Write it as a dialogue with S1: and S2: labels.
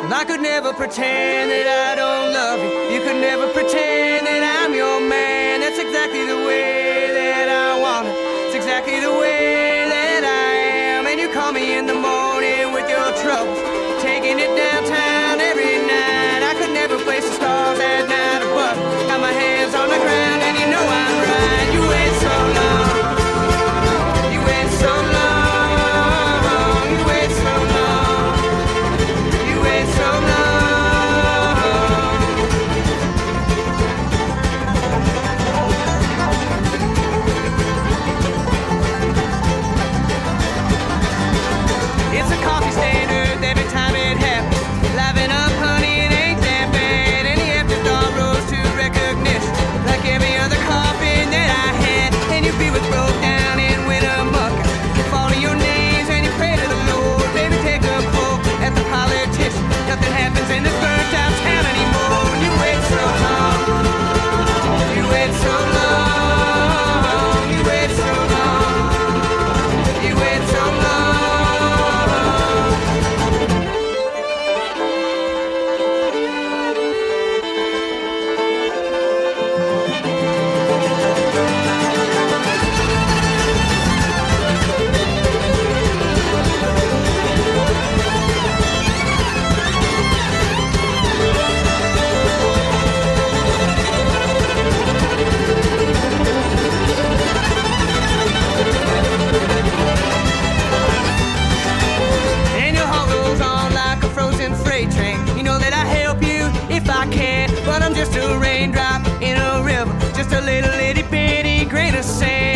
S1: I could never pretend that I don't love you. You could never pretend that I'm your man. That's exactly the way that I want it. It's exactly the way that I am. And you call me in the morning with your troubles, taking it downtown every night. I could never place the stars at night above. Got my hands on the ground and you know I'm right. You wait so long. You wait so long. You wait so long. You wait so long. It's a coffee standard every time it happens. Liven up, honey, it ain't that bad. And the afterthought rose to recognition, like every other coffee that I had. And your beat was broke down in winter muck. You fall to your knees and you pray to the Lord. Baby, take a poke at the politician. Nothing happens in this burnt out town anymore. You wait so long. You wait so long. You wait so long. You wait so long. And your heart goes on like a frozen freight train. You know that I help you if I can, but I'm just a raindrop in a river, just a little itty bitty grain of sand.